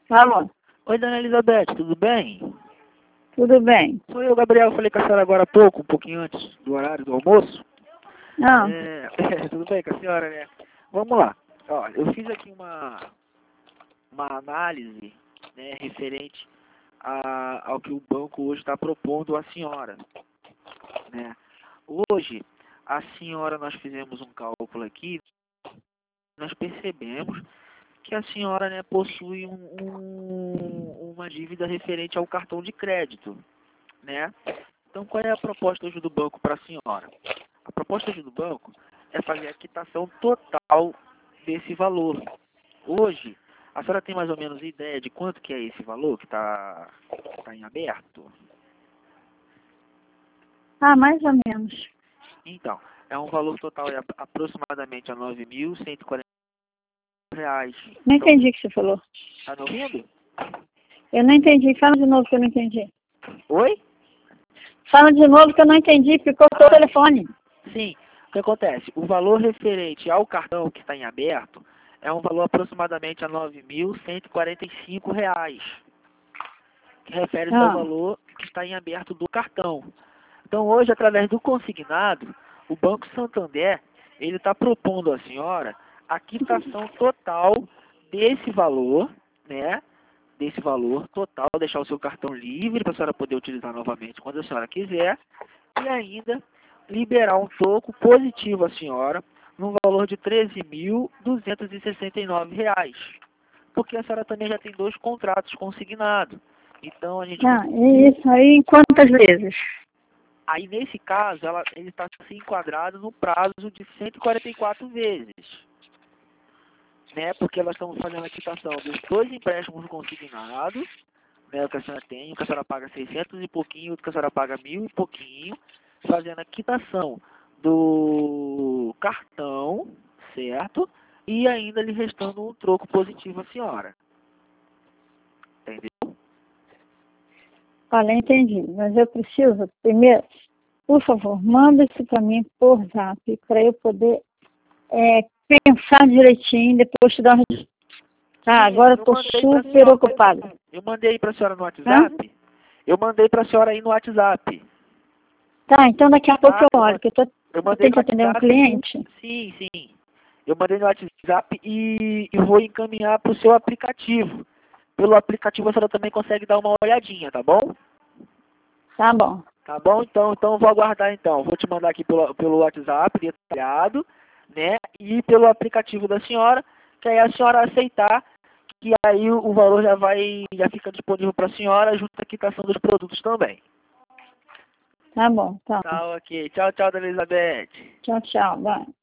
Alô, Oi, dona Elizabeth, tudo bem? tudo bem? Sou eu, Gabriel, falei com a senhora agora há pouco, um pouquinho antes do horário do almoço. Não, Tudo bem com a senhora, né? Vamos lá. Olha, eu fiz aqui uma análise, né, referente ao que o banco hoje está propondo à senhora, né? Hoje, a senhora, nós fizemos um cálculo aqui, nós percebemos que a senhora, né, possui uma dívida referente ao cartão de crédito, né? Então, qual é a proposta hoje do banco para a senhora? A proposta hoje do banco é fazer a quitação total desse valor. Hoje, a senhora tem mais ou menos ideia de quanto que é esse valor que está em aberto? mais ou menos. Então, é um valor total de aproximadamente a R$ 9.140. Não Então, entendi o que você falou. tá me ouvindo? Eu não entendi. Fala de novo que eu não entendi. Oi? Fala de novo que eu não entendi, porque cortou o telefone. Sim. O que acontece? O valor referente ao cartão que está em aberto é um valor aproximadamente a R$ 9.145, que refere-se ao valor que está em aberto do cartão. Então, hoje, através do consignado, o Banco Santander ele está propondo à senhora a quitação total desse valor, né? Desse valor total, deixar o seu cartão livre para a senhora poder utilizar novamente quando a senhora quiser, e ainda liberar um troco positivo à senhora no valor de R$ 13.269, porque a senhora também já tem 2 contratos consignados. Então a gente Isso aí em quantas vezes? aí nesse caso ele está se enquadrado no prazo de 144 vezes, né? Porque elas estão fazendo a quitação dos 2 empréstimos consignados, né? O que a senhora tem, o que a senhora paga 600 e pouquinho, o que a senhora paga 1.000 e pouquinho, fazendo a quitação do cartão, certo? E ainda lhe restando um troco positivo à senhora. Entendeu? Olha, entendi. Mas eu preciso, primeiro, por favor, manda isso para mim por zap, para eu poder pensar direitinho, depois te dar uma resposta. Tá, agora eu estou super ocupada. Eu mandei para a senhora no WhatsApp. Eu mandei para a senhora aí no WhatsApp. Tá, então daqui a pouco eu olho, porque eu mandei tenho que atender um cliente. Sim, sim. Eu mandei no WhatsApp e vou encaminhar para o seu aplicativo. Pelo aplicativo a senhora também consegue dar uma olhadinha, tá bom? Tá bom. Tá bom? Então eu vou aguardar então. Vou te mandar aqui pelo WhatsApp, detalhado, né? E pelo aplicativo da senhora, que aí a senhora aceitar, que aí o valor já fica disponível para a senhora, junto à quitação dos produtos também. Tá bom, tá. Tá, ok. Tchau, tchau, dona Elizabeth. Tchau, tchau. Vai.